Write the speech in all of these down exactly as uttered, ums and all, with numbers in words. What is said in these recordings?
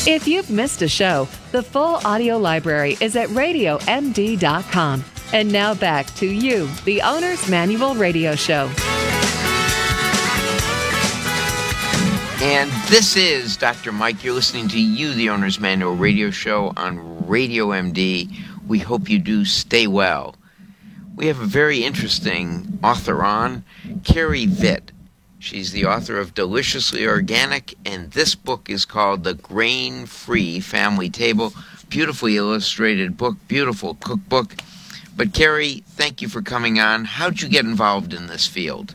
If you've missed a show, the full audio library is at radio m d dot com. And now back to you, the Owner's Manual Radio Show. And this is Doctor Mike. You're listening to You, the Owner's Manual Radio Show on Radio M D. We hope you do stay well. We have a very interesting author on, Carrie Vitt. She's the author of Deliciously Organic, and this book is called The Grain-Free Family Table. Beautifully illustrated book, beautiful cookbook. But Carrie, thank you for coming on. How'd you get involved in this field?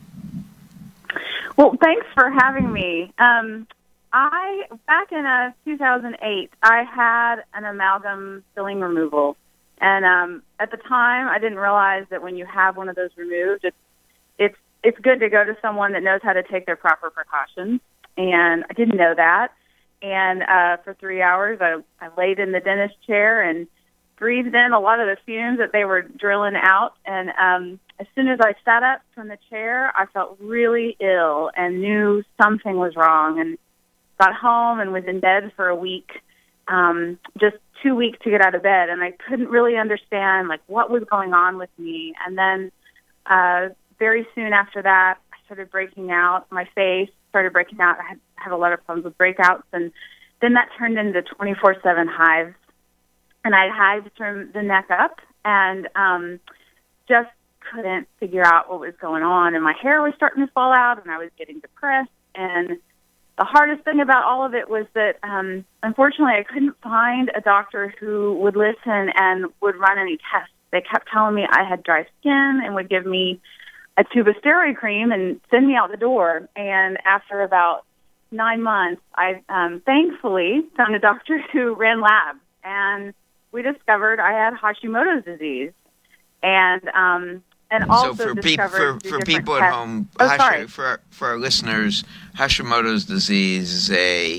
Well, thanks for having me. Um, I back in uh, two thousand eight, I had an amalgam filling removal, and um, at the time, I didn't realize that when you have one of those removed, it's it's it's good to go to someone that knows how to take their proper precautions. And I didn't know that. And uh, for three hours, I, I laid in the dentist chair and breathed in a lot of the fumes that they were drilling out. And um, as soon as I sat up from the chair, I felt really ill and knew something was wrong, and got home and was in bed for a week, um, just two weeks to get out of bed. And I couldn't really understand, like, what was going on with me. And then uh, very soon after that, I started breaking out. My face started breaking out. I had, had a lot of problems with breakouts. And then that turned into twenty-four seven hives. And I had hives from the neck up, and um, just couldn't figure out what was going on. And my hair was starting to fall out, and I was getting depressed. And the hardest thing about all of it was that, um, unfortunately, I couldn't find a doctor who would listen and would run any tests. They kept telling me I had dry skin and would give me a tube of steroid cream and send me out the door. And after about nine months, I um, thankfully found a doctor who ran labs, and we discovered I had Hashimoto's disease. And um, and also so for, pe- discovered for, for people tests. at home, oh, Hashi- sorry. for our, for our listeners, Hashimoto's disease is a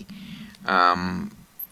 um,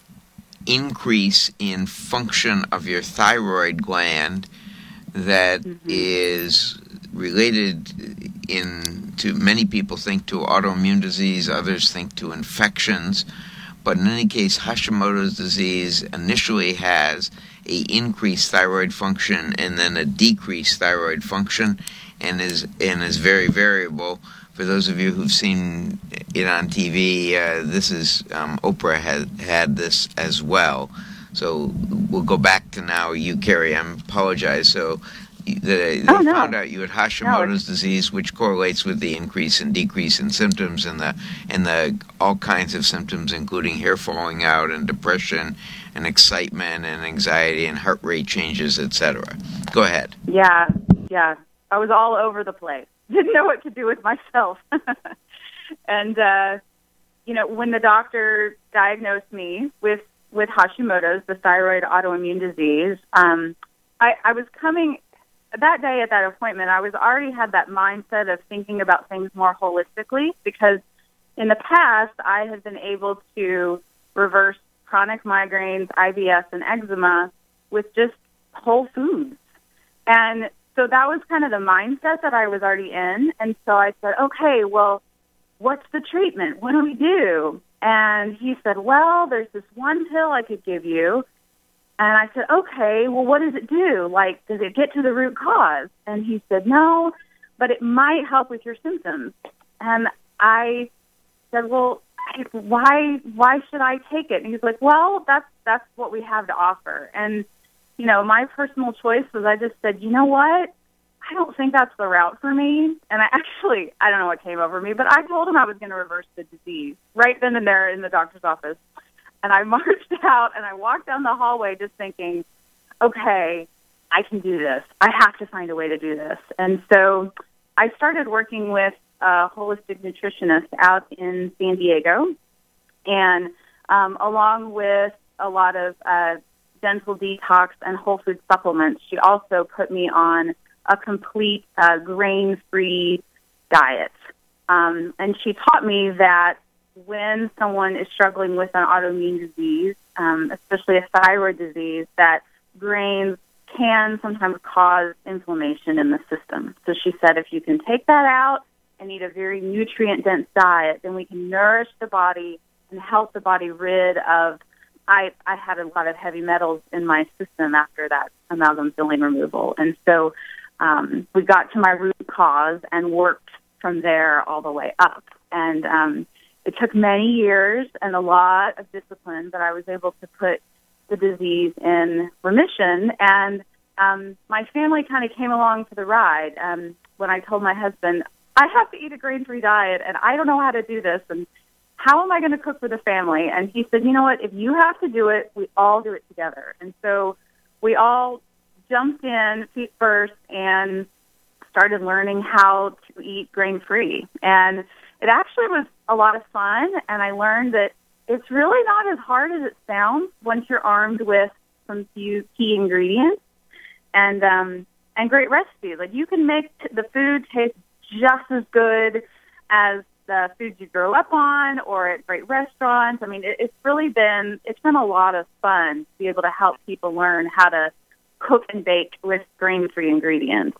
increase in function of your thyroid gland that mm-hmm. is related in to many people think to autoimmune disease, others think to infections. But in any case, Hashimoto's disease initially has a increased thyroid function and then a decreased thyroid function, and is and is very variable. For those of you who've seen it on T V, uh, this is um, Oprah had had this as well. So we'll go back to now you, Carrie. I apologize. So they, they oh, no. found out you had Hashimoto's no. disease, which correlates with the increase and decrease in symptoms and the and the all kinds of symptoms, including hair falling out and depression and excitement and anxiety and heart rate changes, et cetera. Go ahead. Yeah, yeah. I was all over the place. Didn't know what to do with myself. and, uh, you know, when the doctor diagnosed me with, with Hashimoto's, the thyroid autoimmune disease, um, I, I was coming... That day at that appointment, I was already had that mindset of thinking about things more holistically, because in the past, I had been able to reverse chronic migraines, I B S, and eczema with just whole foods. And so that was kind of the mindset that I was already in. And so I said, okay, well, what's the treatment? What do we do? And he said, well, there's this one pill I could give you. And I said, okay, well, what does it do? Like, does it get to the root cause? And he said, no, but it might help with your symptoms. And I said, well, why why should I take it? And he's like, well, that's that's what we have to offer. And, you know, my personal choice was I just said, you know what? I don't think that's the route for me. And I actually, I don't know what came over me, but I told him I was going to reverse the disease right then and there in the doctor's office. And I marched out, and I walked down the hallway just thinking, okay, I can do this. I have to find a way to do this. And so I started working with a holistic nutritionist out in San Diego, and um, along with a lot of uh, dental detox and whole food supplements, she also put me on a complete uh, grain-free diet. Um, and she taught me that when someone is struggling with an autoimmune disease, um, especially a thyroid disease, that grains can sometimes cause inflammation in the system. So she said if you can take that out and eat a very nutrient-dense diet, then we can nourish the body and help the body rid of, I, I had a lot of heavy metals in my system after that amalgam filling removal. And so um, we got to my root cause and worked from there all the way up. And um, it took many years and a lot of discipline, but I was able to put the disease in remission. And um, my family kind of came along for the ride. Um, when I told my husband, I have to eat a grain-free diet, and I don't know how to do this, and how am I going to cook for the family? And he said, you know what, if you have to do it, we all do it together. And so we all jumped in feet first and started learning how to eat grain-free. And it actually was a lot of fun, and I learned that it's really not as hard as it sounds once you're armed with some few key ingredients and um, and great recipes. Like, you can make t- the food taste just as good as the foods you grow up on or at great restaurants. I mean, it, it's really been, it's been a lot of fun to be able to help people learn how to cook and bake with grain-free ingredients.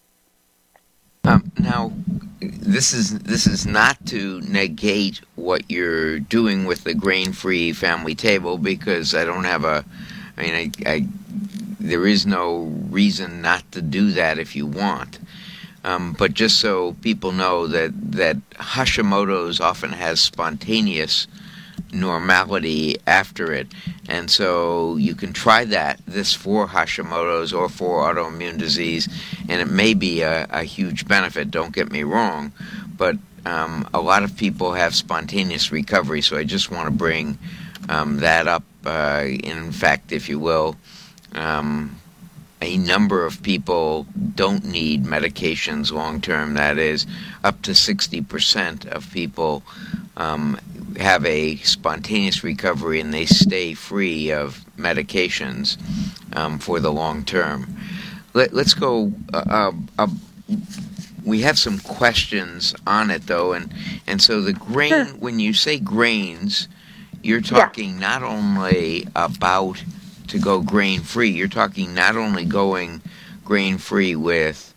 Um, now, this is this is not to negate what you're doing with the grain-free family table, because I don't have a, I mean, I, I there is no reason not to do that if you want. Um, but just so people know that, that Hashimoto's often has spontaneous normality after it. And so you can try that, this for Hashimoto's or for autoimmune disease, and it may be a, a huge benefit, don't get me wrong, but um, a lot of people have spontaneous recovery, so I just want to bring um, that up. Uh, in fact, if you will, um, a number of people don't need medications long-term. That is, up to sixty percent of people um, have a spontaneous recovery and they stay free of medications um, for the long term. Let, let's go. Uh, uh, uh, we have some questions on it, though, and, and so the grain, sure. When you say grains, you're talking yeah. not only about to go grain-free, you're talking not only going grain-free with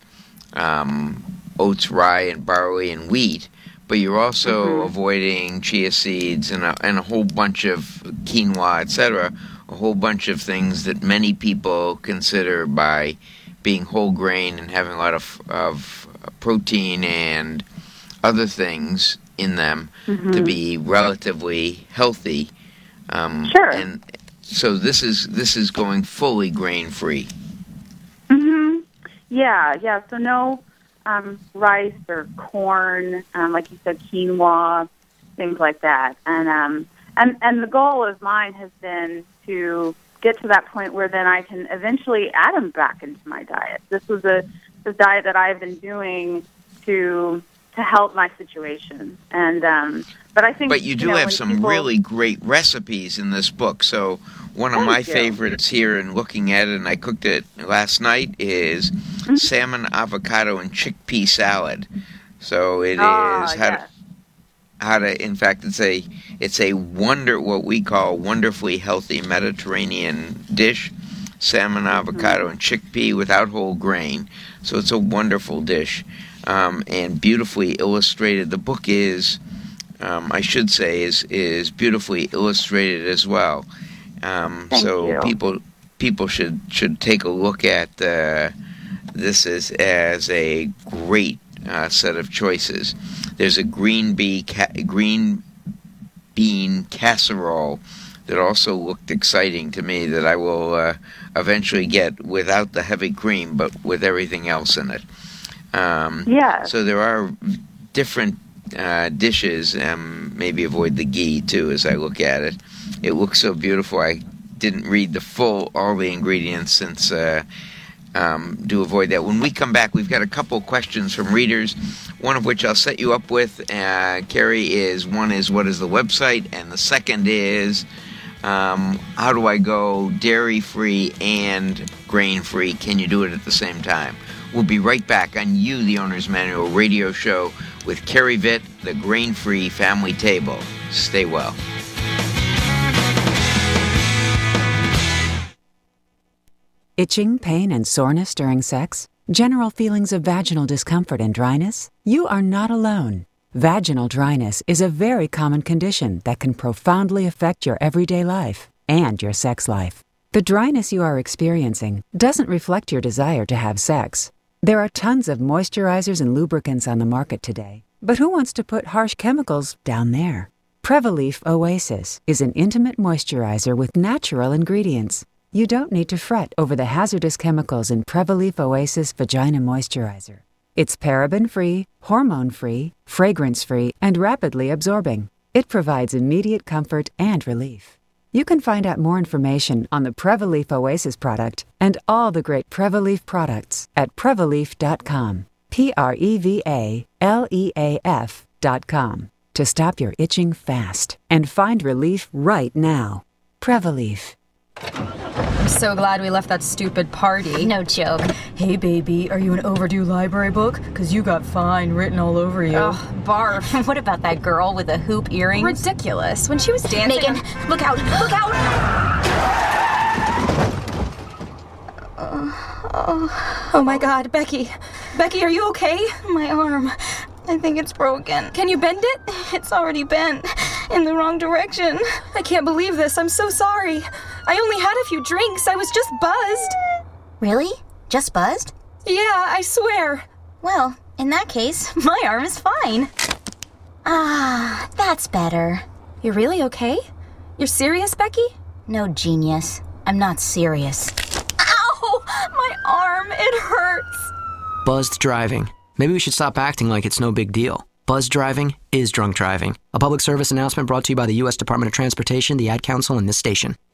um, oats, rye, and barley, and wheat, but you're also mm-hmm. avoiding chia seeds and a, and a whole bunch of quinoa, et cetera, a whole bunch of things that many people consider, by being whole grain and having a lot of, of protein and other things in them, mm-hmm. to be relatively healthy. Um, sure. And so this is this is going fully grain-free. Mm-hmm. Yeah, yeah. So no um, rice or corn, um, like you said, quinoa, things like that. And um, and and the goal of mine has been to get to that point where then I can eventually add them back into my diet. This was a the diet that I've been doing to to help my situation. And um, but I think, but you do you know, have some people, really great recipes in this book. So one of Thank my you. favorites here, and looking at it, and I cooked it last night, is mm-hmm. salmon, avocado, and chickpea salad. So it oh, is how yes. to, how to. In fact, it's a it's a wonder what we call wonderfully healthy Mediterranean dish. Salmon, avocado, mm-hmm. and chickpea without whole grain. So it's a wonderful dish, um, and beautifully illustrated. The book is, um, I should say, is is beautifully illustrated as well. Um, Thank so you. people people should should take a look at uh, this as as a great uh, set of choices. There's a green bee ca- green bean casserole that also looked exciting to me, that I will uh, eventually get without the heavy cream, but with everything else in it. Um, yeah. So there are different uh, dishes, um, maybe avoid the ghee too as I look at it. It looks so beautiful. I didn't read the full, all the ingredients, since uh, um, do avoid that. When we come back, we've got a couple questions from readers, one of which I'll set you up with, uh, Carrie, is one is what is the website, and the second is Um, how do I go dairy-free and grain-free? Can you do it at the same time? We'll be right back on You, the Owner's Manual radio show with Carrie Vitt, the Grain-Free Family Table. Stay well. Itching, pain, and soreness during sex? General feelings of vaginal discomfort and dryness? You are not alone. Vaginal dryness is a very common condition that can profoundly affect your everyday life and your sex life. The dryness you are experiencing doesn't reflect your desire to have sex. There are tons of moisturizers and lubricants on the market today, but who wants to put harsh chemicals down there? Prevaleaf Oasis is an intimate moisturizer with natural ingredients. You don't need to fret over the hazardous chemicals in Prevaleaf Oasis Vagina Moisturizer. It's paraben-free, hormone-free, fragrance-free, and rapidly absorbing. It provides immediate comfort and relief. You can find out more information on the Prevaleaf Oasis product and all the great Prevaleaf products at Prevaleaf dot com. P R E V A L E A F dot com. To stop your itching fast and find relief right now. Prevaleaf. I'm so glad we left that stupid party. No joke. Hey, baby, are you an overdue library book? Because you got fine written all over you. Ugh, barf. What about that girl with the hoop earrings? Ridiculous. When she was dancing... Megan, on... look out! Look out! Uh, oh, oh my God, Becky. Becky, are you okay? My arm. I think it's broken. Can you bend it? It's already bent. In the wrong direction. I can't believe this. I'm so sorry. I only had a few drinks. I was just buzzed. Really? Just buzzed? Yeah, I swear. Well, in that case, my arm is fine. Ah, that's better. You're really okay? You're serious, Becky? No, genius. I'm not serious. Ow! My arm, it hurts. Buzzed driving. Maybe we should stop acting like it's no big deal. Buzzed driving is drunk driving. A public service announcement brought to you by the U S Department of Transportation, the Ad Council, and this station.